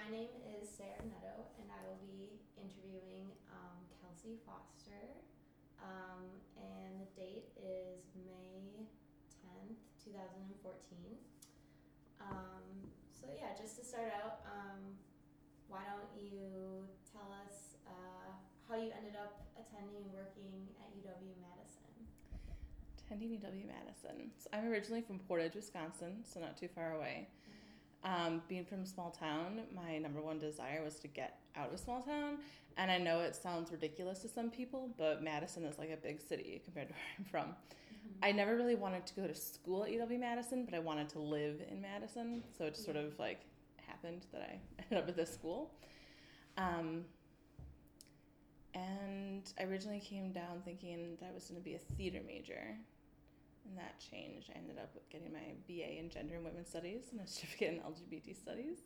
my name is Sarah Netto, and I will be interviewing Kelsey Foster. And the date is May 10th, 2014. So, yeah, just to start out, why don't you tell us how you ended up attending and working at UW-Madison? Attending UW-Madison. So I'm originally from Portage, Wisconsin, so not too far away. Being from a small town, my number one desire was to get out of a small town. And I know it sounds ridiculous to some people, but Madison is like a big city compared to where I'm from. Mm-hmm. I never really wanted to go to school at UW-Madison, but I wanted to live in Madison. So it just sort of like happened that I ended up at this school. And I originally came down thinking that I was going to be a theater major. And that changed. I ended up getting my BA in Gender and Women's Studies and a certificate in LGBT Studies.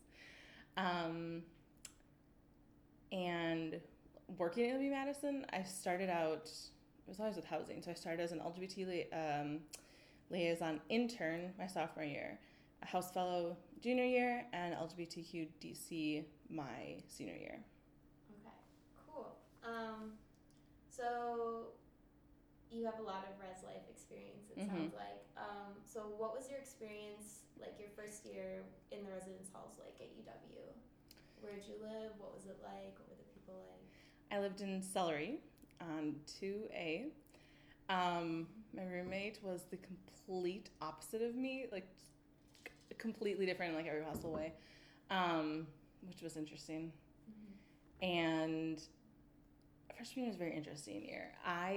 And working at UW-Madison, I started out, it was always with housing, so I started as an LGBT liaison intern my sophomore year, a House Fellow junior year, and LGBTQ DC my senior year. Okay, cool. So you have a lot of res life experience, it sounds like. So what was your experience, like your first year in the residence halls like at UW? Where'd you live? What was it like? What were the people like? I lived in Celery on 2A. My roommate was the complete opposite of me, like completely different in like every possible way, which was interesting. Mm-hmm. And freshman year was a very interesting year.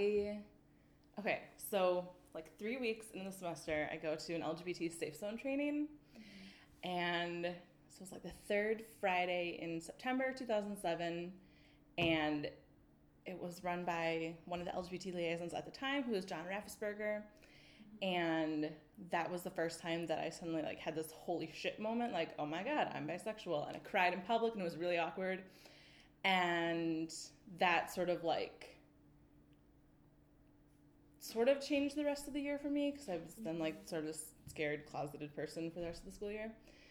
So like 3 weeks into the semester, I go to an LGBT safe zone training. Mm-hmm. And so it was like the third Friday in September 2007. And it was run by one of the LGBT liaisons at the time, who was John Raffensperger. Mm-hmm. And that was the first time that I suddenly like had this holy shit moment, like, oh my God, I'm bisexual. And I cried in public and it was really awkward. And that sort of changed the rest of the year for me, because I was then like sort of this scared, closeted person for the rest of the school year.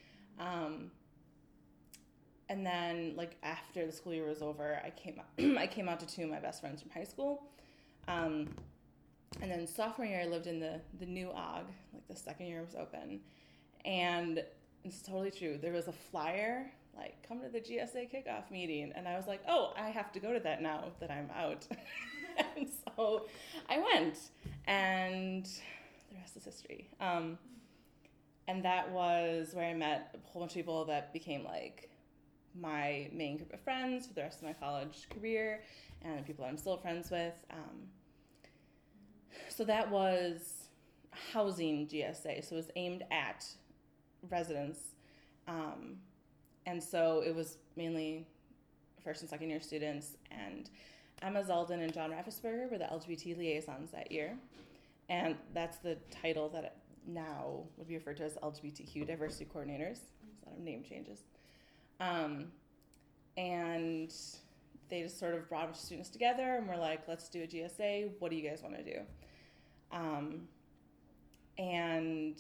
And then like after the school year was over, I came out to two of my best friends from high school. And then sophomore year, I lived in the new OG, like the second year was open. And it's totally true. There was a flyer, like, come to the GSA kickoff meeting. And I was like, oh, I have to go to that now that I'm out. And so I went, and the rest is history. And that was where I met a whole bunch of people that became like my main group of friends for the rest of my college career, and the people that I'm still friends with. So that was housing GSA, so it was aimed at residents. And so it was mainly first and second year students, and Emma Zeldin and John Raffensperger were the LGBT liaisons that year. And that's the title that now would be referred to as LGBTQ diversity coordinators. There's a lot of name changes. And they just sort of brought a bunch of students together and were like, let's do a GSA. What do you guys want to do? And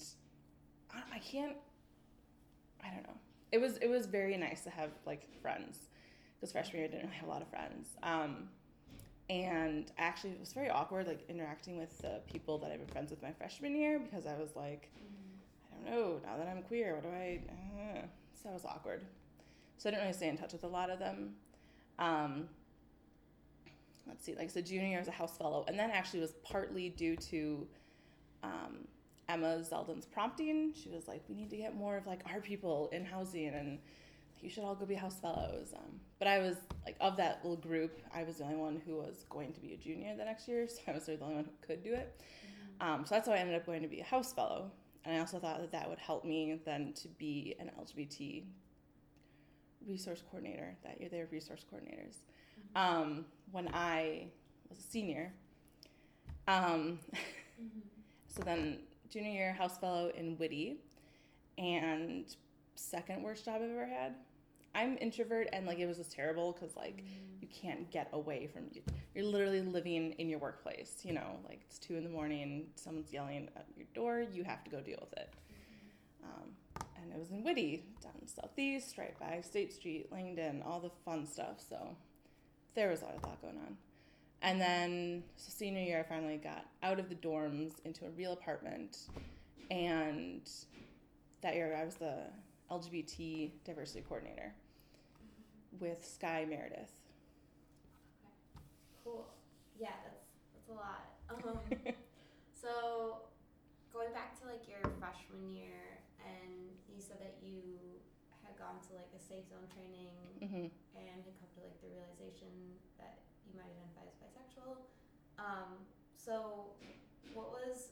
I don't know. It was very nice to have like friends, because freshman year I didn't really have a lot of friends. And actually it was very awkward, like interacting with the people that I've been friends with my freshman year, because I was like, I don't know, now that I'm queer, what do so that was awkward. So I didn't really stay in touch with a lot of them. Let's see, like, so junior year as a house fellow, and that actually was partly due to Emma Zeldin's prompting. She was like, we need to get more of like our people in housing, and you should all go be house fellows. But I was like, of that little group, I was the only one who was going to be a junior the next year, so I was the only one who could do it. So that's how I ended up going to be a house fellow. And I also thought that would help me then to be an LGBT resource coordinator. That year they were resource coordinators. When I was a senior. So then junior year, house fellow in Whitty, and second worst job I've ever had. I'm introvert, and like it was just terrible because like you can't get away from you. You're literally living in your workplace, you know, like it's 2 a.m, someone's yelling at your door, you have to go deal with it. And it was in Whitty, down Southeast, right by State Street, Langdon, all the fun stuff. So there was a lot going on. And then, so senior year, I finally got out of the dorms into a real apartment. And that year, I was the LGBT diversity coordinator with Sky Meredith. Okay. Cool. Yeah, that's a lot. So going back to like your freshman year, and you said that you had gone to like a safe zone training Mm-hmm. and had come to like the realization that you might identify as bisexual. So what was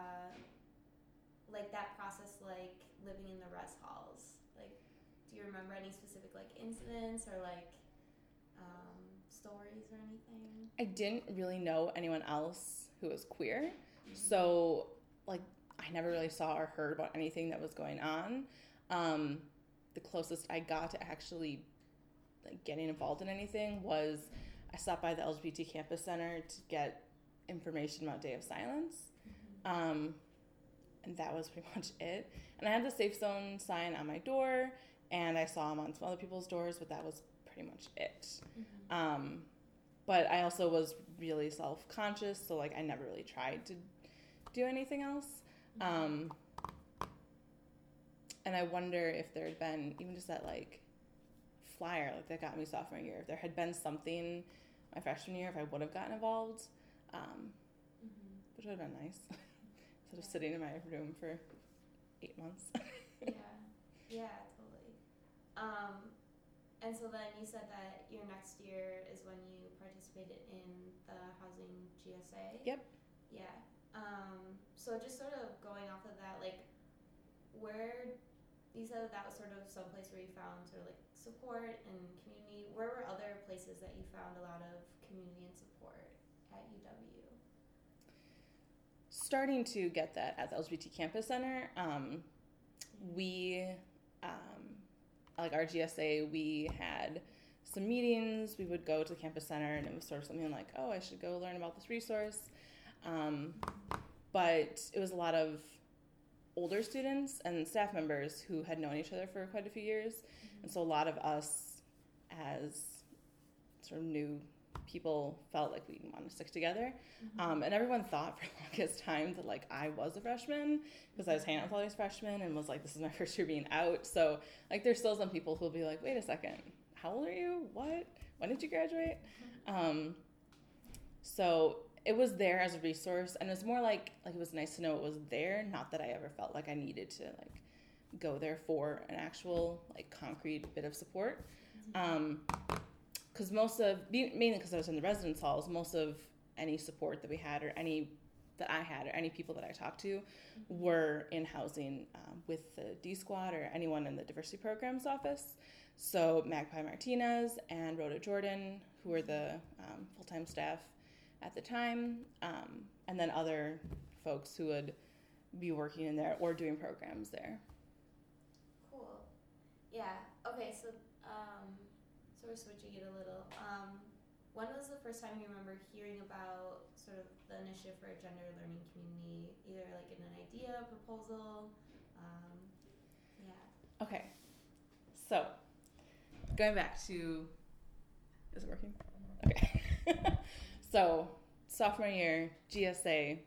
like that process like living in the res halls? Like, do you remember any specific like incidents or like stories or anything? I didn't really know anyone else who was queer, so like I never really saw or heard about anything that was going on. The closest I got to actually like getting involved in anything was I stopped by the LGBT Campus Center to get information about Day of Silence, and that was pretty much it. And I had the safe zone sign on my door, and I saw them on some other people's doors, but that was pretty much it. But I also was really self-conscious, so like I never really tried to do anything else. And I wonder if there had been even just that like flyer like that got me sophomore year, if there had been something my freshman year, if I would have gotten involved, which would have been nice. Instead of sitting in my room for 8 months. Yeah, totally. And so then you said that your next year is when you participated in the housing GSA. Yep. Yeah. So just sort of going off of that, like, where you said that was sort of some place where you found sort of like support and community. Where were other places that you found a lot of community and support at UW? Starting to get that at the LGBT Campus Center. We, like our GSA, we had some meetings. We would go to the Campus Center, and it was sort of something like, oh, I should go learn about this resource. But it was a lot of older students and staff members who had known each other for quite a few years. And so a lot of us as sort of new people felt like we wanted to stick together. And everyone thought for the longest time that like I was a freshman because I was hanging out with all these freshmen and was like, this is my first year being out. So like there's still some people who'll be like, wait a second, how old are you? What? When did you graduate? So it was there as a resource, and it was more like it was nice to know it was there, not that I ever felt like I needed to like go there for an actual like concrete bit of support. Because mainly because I was in the residence halls, most of any support that we had or any people that I talked to were in housing with the D Squad or anyone in the diversity programs office. So Magpie Martinez and Rhoda Jordan, who were the full-time staff at the time, and then other folks who would be working in there or doing programs there. Cool. Yeah. Okay, so we're switching it a little. When was the first time you remember hearing about sort of the initiative for a gender learning community, either like in an idea, proposal? Yeah. Okay. So, going back to, is it working? Okay. So, sophomore year, GSA,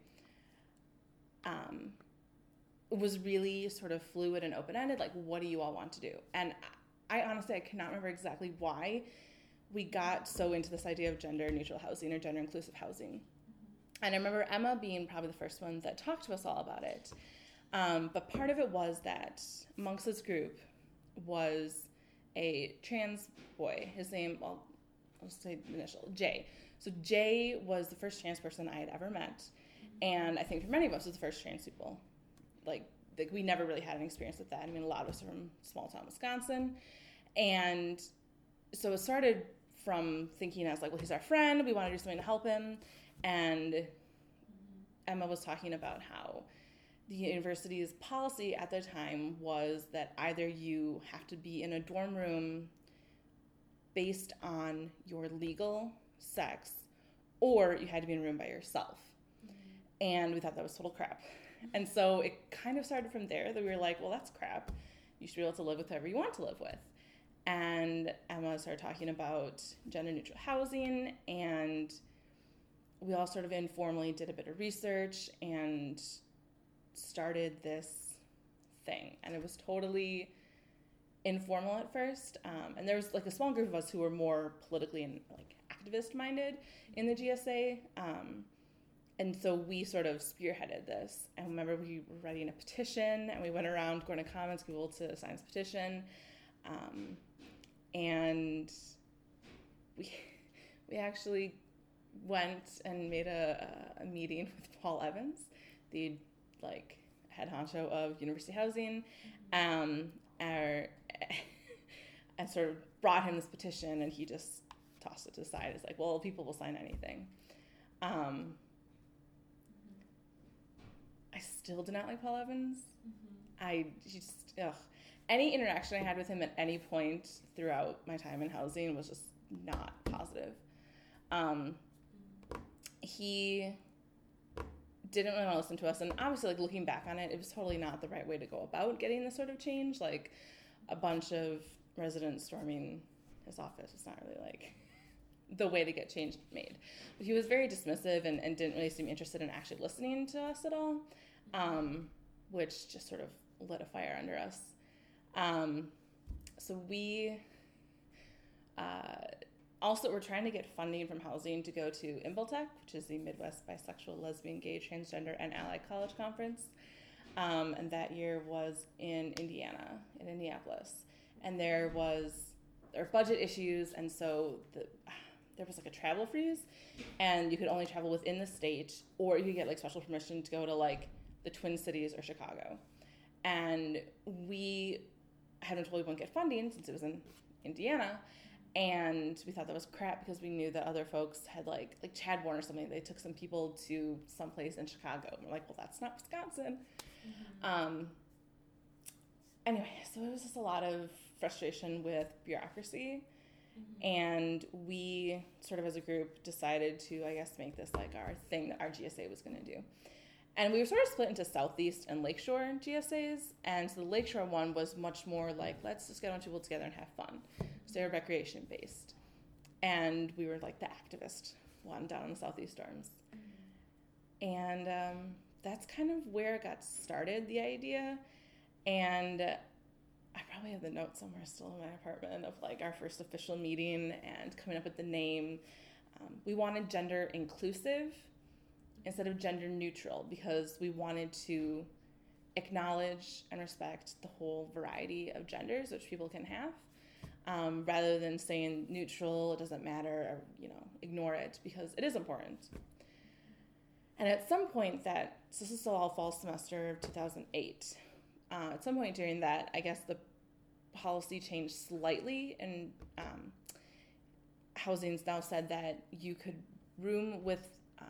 was really sort of fluid and open-ended, like, what do you all want to do? And I honestly, I cannot remember exactly why we got so into this idea of gender-neutral housing or gender-inclusive housing. And I remember Emma being probably the first one that talked to us all about it. But part of it was that amongst this group was a trans boy. His name, well, I'll say the initial, Jay. So Jay was the first trans person I had ever met, and I think for many of us was the first trans people. Like we never really had an experience with that. I mean, a lot of us are from small town Wisconsin, and so it started from thinking as like, well, he's our friend, we want to do something to help him, and Emma was talking about how the university's policy at the time was that either you have to be in a dorm room based on your legal sex, or you had to be in a room by yourself. And we thought that was total crap. And so it kind of started from there that we were like, well, that's crap. you should be able to live with whoever you want to live with. And Emma started talking about gender neutral housing, and we all sort of informally did a bit of research and started this thing. And it was totally informal at first. And there was like a small group of us who were more politically and like activist minded in the GSA. And so we sort of spearheaded this. I remember we were writing a petition, and we went around going to comments, people to sign this petition. And we actually went and made a meeting with Paul Evans, the like head honcho of University Housing, and sort of brought him this petition, and he just tossed it to the side. It's like, well, people will sign anything. I still do not like Paul Evans. Any interaction I had with him at any point throughout my time in housing was just not positive. He didn't really want to listen to us, and obviously, like, looking back on it, it was totally not the right way to go about getting this sort of change. Like, a bunch of residents storming his office was not really like the way to get change made. But he was very dismissive and didn't really seem interested in actually listening to us at all, which just sort of lit a fire under us. So we also we're trying to get funding from housing to go to IMBLTEC, which is the Midwest Bisexual, Lesbian, Gay, Transgender, and Allied College Conference. And that year was in Indiana, in Indianapolis. And there are budget issues, and so there was like a travel freeze, and you could only travel within the state, or you could get like special permission to go to like the Twin Cities or Chicago. And we had been told we wouldn't get funding since it was in Indiana, and we thought that was crap because we knew that other folks had like Chadbourne or something. They took some people to someplace in Chicago. And we're like, well, that's not Wisconsin. Anyway, so it was just a lot of frustration with bureaucracy. And we sort of as a group decided to, I guess, make this like our thing that our GSA was going to do. And we were sort of split into Southeast and Lakeshore GSAs. And so the Lakeshore one was much more like, let's just get a bunch of people together and have fun. So they were recreation based. And we were like the activist one down in the Southeast dorms. And that's kind of where it got started, the idea. And I probably have the note somewhere still in my apartment of like our first official meeting and coming up with the name. We wanted gender inclusive instead of gender neutral because we wanted to acknowledge and respect the whole variety of genders which people can have, rather than saying neutral, it doesn't matter, or, ignore it, because it is important. And at some point so this is all fall semester of 2008, at some point during that, I guess the policy changed slightly, and Housing's now said that you could room with,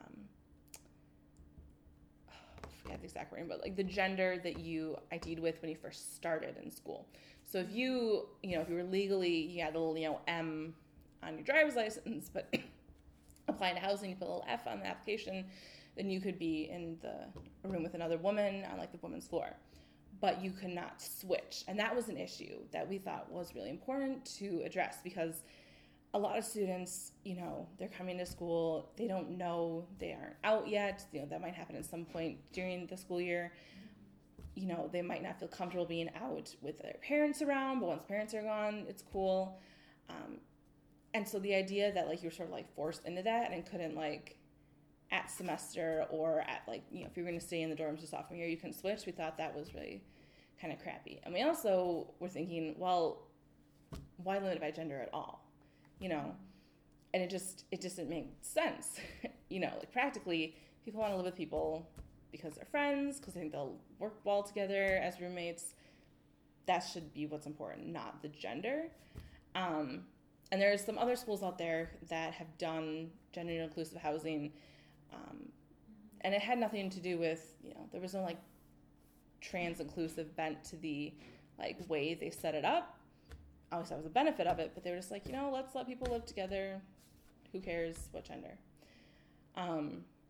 I forget the exact wording, but like the gender that you ID'd with when you first started in school. So if you were legally, you had a little, M on your driver's license, but applying to housing, you put a little F on the application, then you could be in a room with another woman on like the women's floor. But you could not switch. And that was an issue that we thought was really important to address, because a lot of students, they're coming to school, they don't know, they aren't out yet. That might happen at some point during the school year. They might not feel comfortable being out with their parents around, but once parents are gone, it's cool. And so the idea that like you're sort of like forced into that and couldn't like at semester or at like, if you're going to stay in the dorms your sophomore year, you can switch. We thought that was really kind of crappy. And we also were thinking, well, why limit it by gender at all? And it just didn't make sense. Like practically people want to live with people because they're friends, because they think they'll work well together as roommates. That should be what's important, not the gender. And there's some other schools out there that have done gender inclusive housing. And it had nothing to do with, there was no like trans inclusive bent to the like way they set it up. Obviously that was a benefit of it, but they were just like, let's let people live together. Who cares what gender?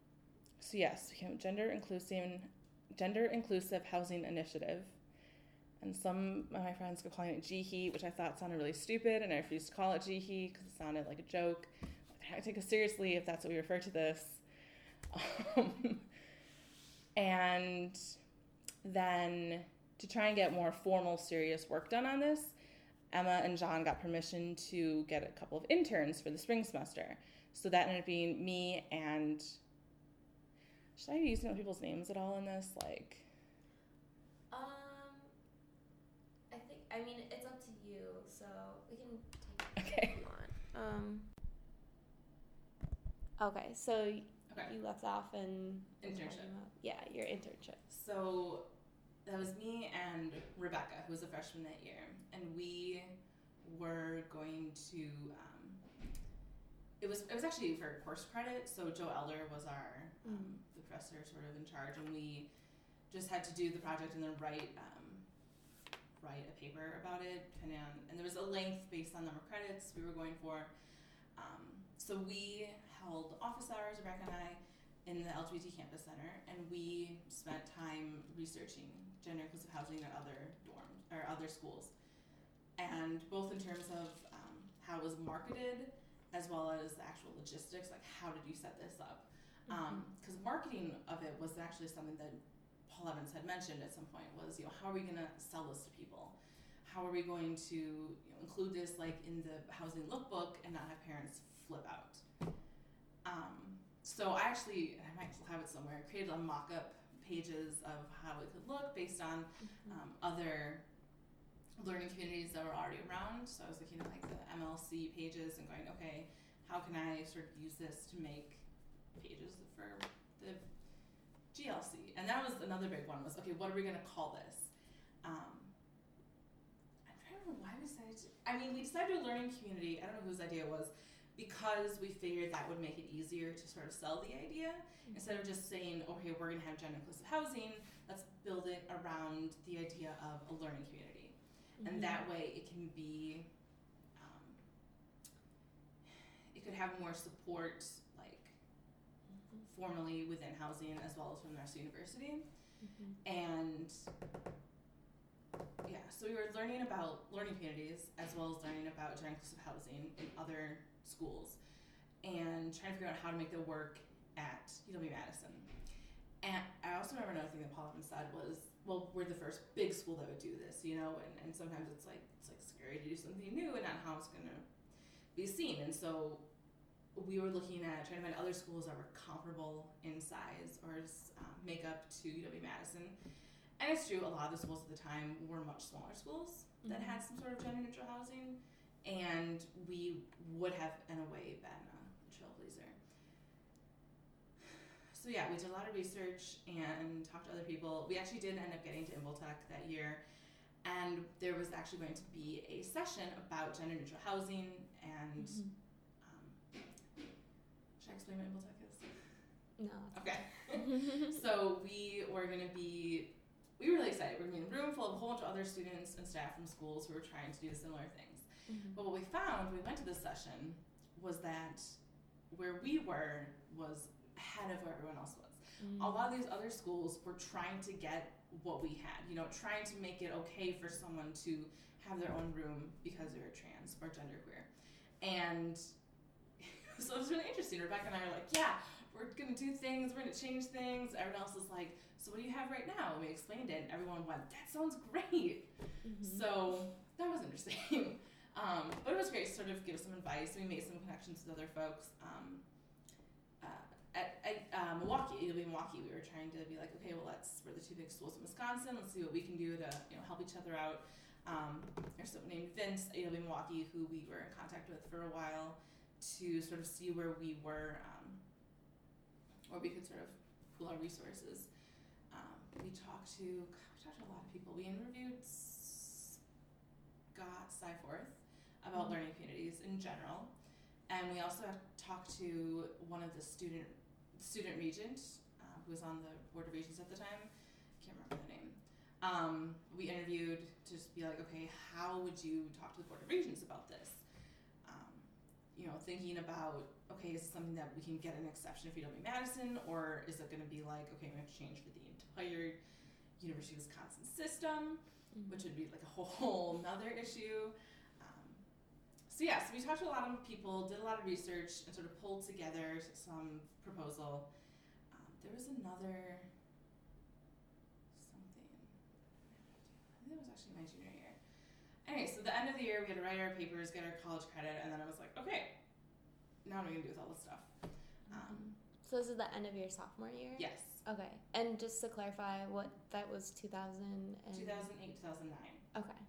So yes, we became gender inclusive housing initiative. And some of my friends kept calling it G-Heat, which I thought sounded really stupid, and I refused to call it G-Heat because it sounded like a joke. I take it seriously if that's what we refer to this. And then to try and get more formal, serious work done on this, Emma and John got permission to get a couple of interns for the spring semester. So that ended up being me and... Should I be using people's names at all in this? Like... I mean, it's up to you, so we can take it Okay. if you want. Okay, so you left off in... Internship. Yeah, your internship. So that was me and Rebecca, who was a freshman that year. And we were going to... It was actually for course credit, so Joe Elder was our the professor sort of in charge, and we just had to do the project and then write a paper about it, depending on, and there was a length based on number of credits we were going for. So we held office hours, Rebecca and I, in the LGBT Campus Center, and we spent time researching gender inclusive housing at other dorms or other schools, and both in terms of how it was marketed as well as the actual logistics, like how did you set this up? Because marketing of it was actually something that Paul Evans had mentioned at some point was, how are we going to sell this to people? How are we going to include this like in the housing lookbook and not have parents flip out? So I might still have it somewhere, created a mock-up pages of how it could look based on other learning communities that were already around. So I was looking at like the MLC pages and going, okay, how can I sort of use this to make pages for the GLC? And that was another big one was, okay, what are we going to call this? I'm trying to remember why we decided we decided to do a learning community. I don't know whose idea it was, because we figured that would make it easier to sort of sell the idea. Instead of just saying, okay, we're going to have gender inclusive housing, let's build it around the idea of a learning community. And that way it can be, it could have more support, like formally within housing as well as from the rest of the university. And yeah, so we were learning about learning communities as well as learning about gender inclusive housing in other schools and trying to figure out how to make it work at UW-Madison. And I also remember another thing that Paul Evans said was, well, we're the first big school that would do this, and sometimes it's like scary to do something new and not how it's gonna be seen. And so we were looking at trying to find other schools that were comparable in size or makeup to UW-Madison. And it's true, a lot of the schools at the time were much smaller schools that had some sort of gender neutral housing, and we would have, in a way, been a trailblazer. So yeah, we did a lot of research and talked to other people. We actually did end up getting to Imboltech that year, and there was actually going to be a session about gender neutral housing and should I explain what Imboltech is? No. Okay. So we were really excited. We were in a room full of a whole bunch of other students and staff from schools who were trying to do similar things. But what we found when we went to this session was that where we were was ahead of where everyone else was. A lot of these other schools were trying to get what we had, trying to make it okay for someone to have their own room because they're trans or genderqueer. And so it was really interesting. Rebecca and I were like, yeah, we're going to do things, we're going to change things. Everyone else was like, so what do you have right now? And we explained it, and everyone went, that sounds great. So that was interesting. But it was great to sort of give some advice. We made some connections with other folks. At Milwaukee, Milwaukee, we were trying to be like, okay, well, we're the two big schools in Wisconsin. Let's see what we can do to help each other out. There's someone named Vince at UW Milwaukee who we were in contact with for a while to sort of see where we were, where we could sort of pool our resources. We talked to a lot of people. We interviewed Scott Seifforth about learning communities in general, and we also talked to one of the student regent who was on the board of regents at the time. Can't remember the name. We interviewed to just be like, okay, how would you talk to the board of regents about this? Thinking about, okay, is this something that we can get an exception for UW-Madison, or is it going to be like, okay, we have to change for the entire University of Wisconsin system? which would be like a whole nother issue. So we talked to a lot of people, did a lot of research, and sort of pulled together some proposal. There was another something. I think it was actually my junior year. Anyway, so the end of the year, we had to write our papers, get our college credit, and then I was like, okay, now what are we gonna do with all this stuff? So this is the end of your sophomore year? Yes. Okay. And just to clarify, what that was 2008, 2009. Okay.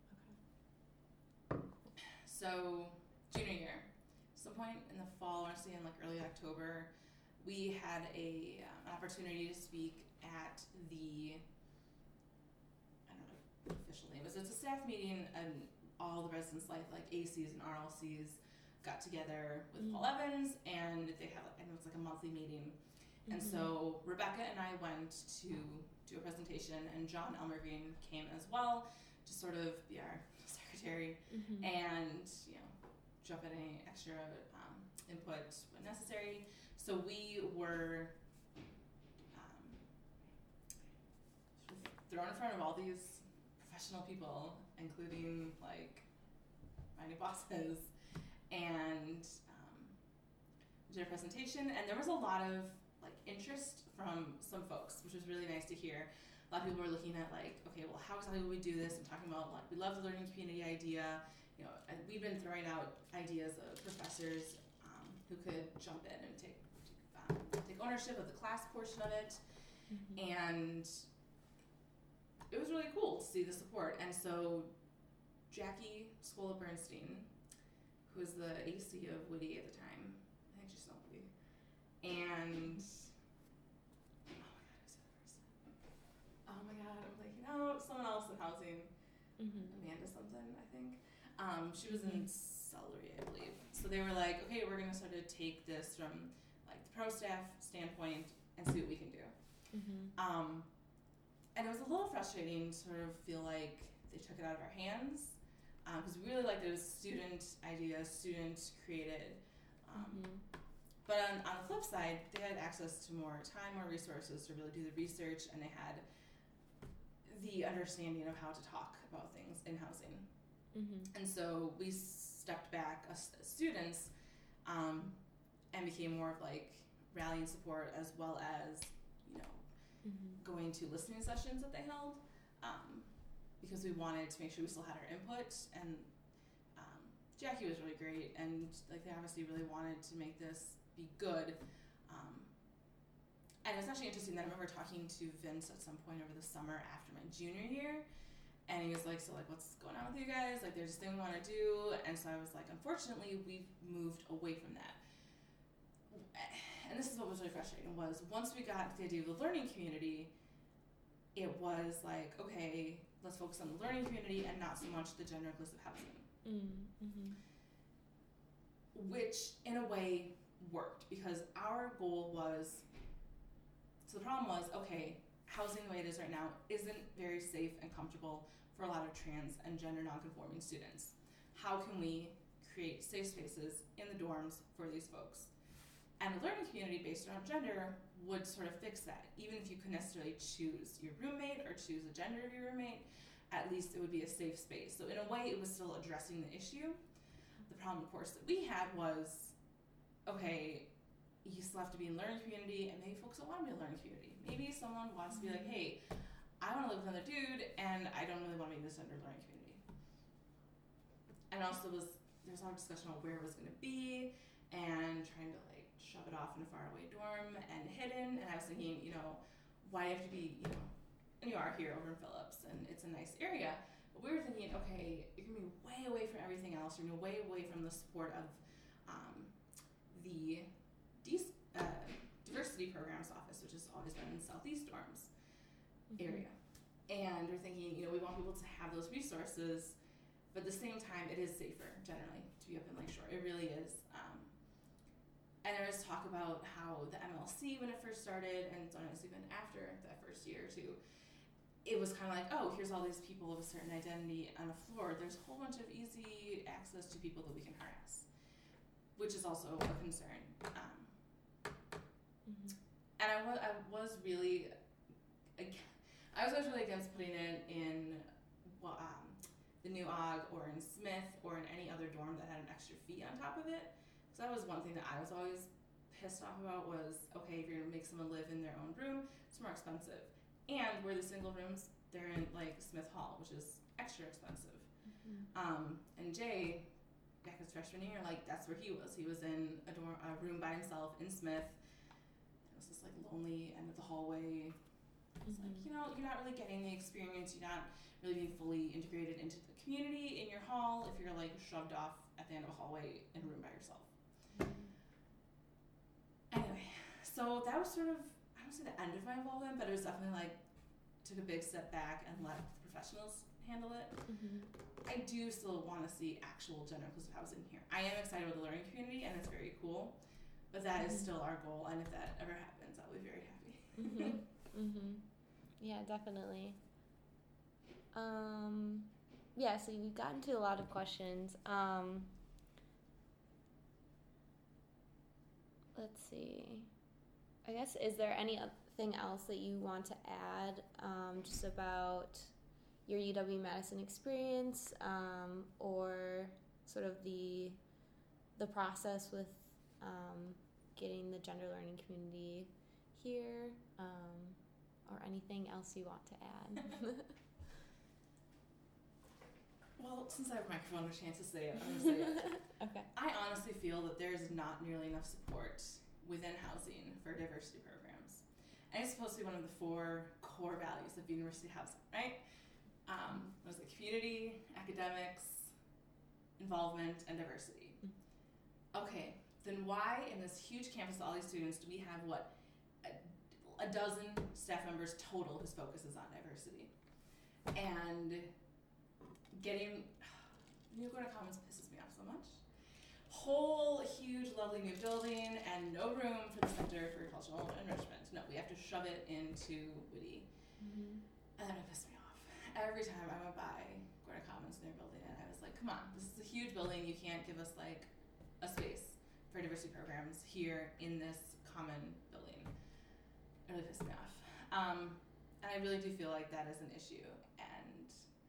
So junior year, some point in the fall, honestly in like early October, we had an opportunity to speak at the, I don't know the official name is, it's a staff meeting, and all the residence life, like ACs and RLCs, got together with Paul Evans, and they have, I know it's like a monthly meeting. And so Rebecca and I went to do a presentation, and John Elmergreen came as well to sort of be our secretary and, jump in any extra input when necessary. So we were thrown in front of all these professional people, including like my new bosses, and did a presentation, and there was a lot of like interest from some folks, which was really nice to hear. A lot of people were looking at like, okay, well, how exactly would we do this, and talking about like, we love the learning community idea. And we've been throwing out ideas of professors who could jump in and take ownership of the class portion of it, and it was really cool to see the support. And so Jackie Skola Bernstein, who was the AC of Whitty at the time, I think she's still Whitty, and oh my god, I'm blanking out, someone else in housing, Amanda something, I think. She was in celery, I believe. So they were like, okay, we're gonna sort of take this from like the pro staff standpoint and see what we can do. And it was a little frustrating to sort of feel like they took it out of our hands, because we really liked it. It was student ideas, student created. But on the flip side, they had access to more time, more resources to really do the research, and they had the understanding of how to talk about things in housing. And so we stepped back as students, and became more of like rallying support, as well as going to listening sessions that they held, because we wanted to make sure we still had our input. And Jackie was really great, and like they obviously really wanted to make this be good. And it's actually interesting that I remember talking to Vince at some point over the summer after my junior year, and he was like, so like, what's going on with you guys? Like, there's this thing we want to do. And so I was like, unfortunately, we've moved away from that. And this is what was really frustrating, was once we got the idea of the learning community, it was like, okay, let's focus on the learning community and not so much the gender inclusive housing. Which in a way worked, because our goal was, so the problem was, okay, housing the way it is right now isn't very safe and comfortable for a lot of trans and gender nonconforming students. How can we create safe spaces in the dorms for these folks? And the learning community based around gender would sort of fix that. Even if you couldn't necessarily choose your roommate or choose the gender of your roommate, at least it would be a safe space. So in a way, it was still addressing the issue. The problem, of course, that we had was, okay, you still have to be in learning community, and maybe folks don't want to be in learning community. Maybe someone wants to be like, hey, I want to live with another dude, and I don't really want to be in this gender learning community. And also there was a lot of discussion on where it was going to be, and trying to like shove it off in a faraway dorm and hidden. And I was thinking, why do you have to be, and you are here over in Phillips, and it's a nice area. But we were thinking, okay, you're going to be way away from everything else. You're going to be way away from the support of the diversity programs office, which has always been in Southeast dorms area. And we're thinking, we want people to have those resources, but at the same time, it is safer generally to be up in Lakeshore. It really is. And there was talk about how the MLC, when it first started, and sometimes even after that first year or two, it was kind of like, oh, here's all these people of a certain identity on the floor. There's a whole bunch of easy access to people that we can harass, which is also a concern. And I was really against putting it in New Ogg or in Smith or in any other dorm that had an extra fee on top of it. So that was one thing that I was always pissed off about was, okay, if you're gonna make someone live in their own room, it's more expensive. And where the single rooms, they're in like Smith Hall, which is extra expensive. And Jay, back his freshman year, like that's where he was. He was in a room by himself in Smith. It was this like lonely end of the hallway. It's like, you know, you're not really getting the experience. You're not really being fully integrated into the community in your hall if you're like shoved off at the end of a hallway in a room by yourself. Anyway, so that was sort of, I don't say the end of my involvement, but it was definitely like took a big step back and let the professionals handle it. I do still want to see actual gender inclusive housing here. I am excited about the learning community and it's very cool, but that is still our goal, and if that ever happens, I'll be very happy. Yeah, definitely. Yeah, so you've gotten to a lot of questions. Let's see. I guess, is there anything else that you want to add, just about your UW-Madison experience, or sort of the process with getting the gender learning community here, or anything else you want to add? Well, since I have a microphone and a chance to say it, I'm going to say it. Okay. I honestly feel that there's not nearly enough support within housing for diversity programs. And it's supposed to be one of the 4 core values of university housing, right? What is it? Community, academics, involvement, and diversity. Okay, then why in this huge campus with all these students do we have, a dozen staff members total whose focus is on diversity? And getting New Gwinnett Commons pisses me off so much. Whole huge lovely new building and no room for the Center for Cultural Enrichment. No, we have to shove it into Whitty. And that pissed me off. Every time I went by Gwinnett Commons and their building, and I was like, come on, this is a huge building. You can't give us like a space for diversity programs here in this common building. It really pissed me off. And I really do feel like that is an issue. And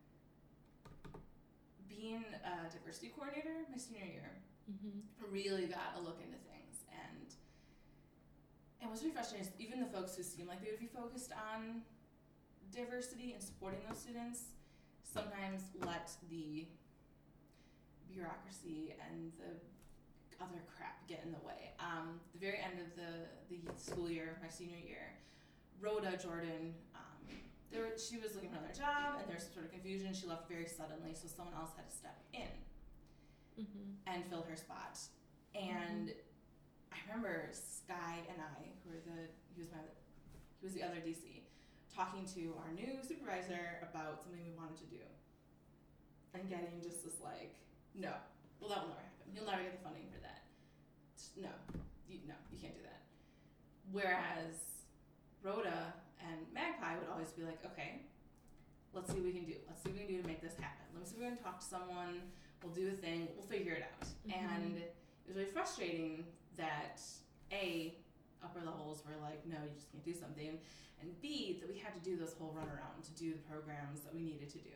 being a diversity coordinator my senior year, really got a look into things, and it was really frustrating. Even the folks who seem like they would be focused on diversity and supporting those students sometimes let the bureaucracy and the other crap get in the way. The very end of the school year, my senior year, Rhoda Jordan, she was looking for another job, and there was some sort of confusion. She left very suddenly, so someone else had to step in and fill her spot. And I remember Sky and I, he was the other DC, talking to our new supervisor about something we wanted to do, and getting just this like, no, well, that will never happen. You'll never get the funding for that. No, you can't do that. Whereas Rhoda and Magpie would always be like, okay, let's see what we can do. Let's see what we can do to make this happen. Let me see if we can talk to someone. We'll do a thing. We'll figure it out. And it was really frustrating that A, upper levels were like, no, you just can't do something. And B, that we had to do this whole runaround to do the programs that we needed to do.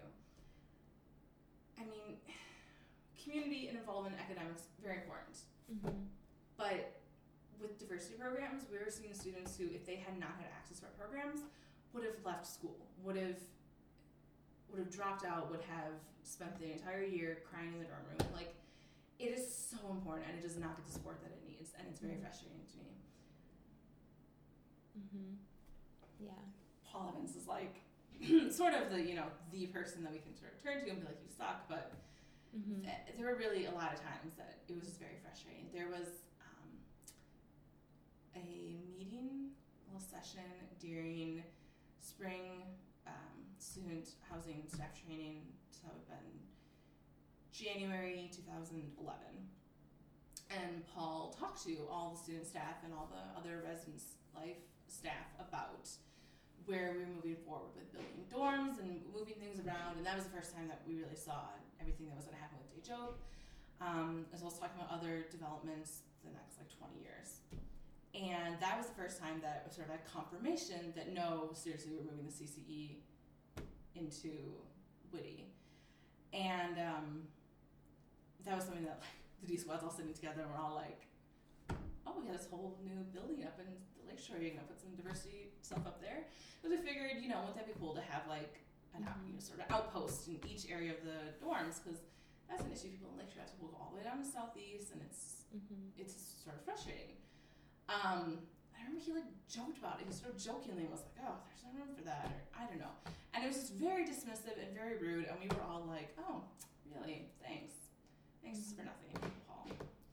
I mean, community and involvement in academics, very important. But with diversity programs, we were seeing students who, if they had not had access to our programs, would have left school, would have dropped out, would have spent the entire year crying in the dorm room. Like, it is so important, and it does not get the support that it needs, and it's very frustrating to me. Yeah. Paul Evans is like sort of the person that we can sort of turn to and be like, you suck, but there were really a lot of times that it was just very frustrating. There was a meeting, a little session during spring student housing staff training, so it would have been January 2011. And Paul talked to all the student staff and all the other residence life staff about where we were moving forward with building dorms and moving things around, and that was the first time that we really saw everything that was going to happen with Dajobe, as well as talking about other developments the next 20 years. And that was the first time that it was sort of a confirmation that no, seriously, we're moving the CCE into Whitty. And that was something that, like, the D squad's all sitting together and we're all like, oh, we got this whole new building up in the Lakeshore. You're gonna put some diversity stuff up there. Because we figured, wouldn't that be cool to have like an sort of outpost in each area of the dorms? Because that's an issue. People in Lakeshore have to go all the way down to Southeast, and it's sort of frustrating. I remember he like joked about it. He sort of jokingly was like, "Oh, there's no room for that," or I don't know. And it was just very dismissive and very rude. And we were all like, "Oh, really? Thanks for nothing, Paul."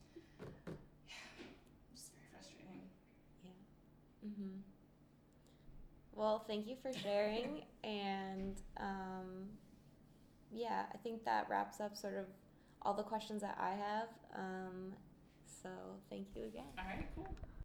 Just very frustrating. Yeah. Well, thank you for sharing, and yeah, I think that wraps up sort of all the questions that I have. So thank you again. All right, cool.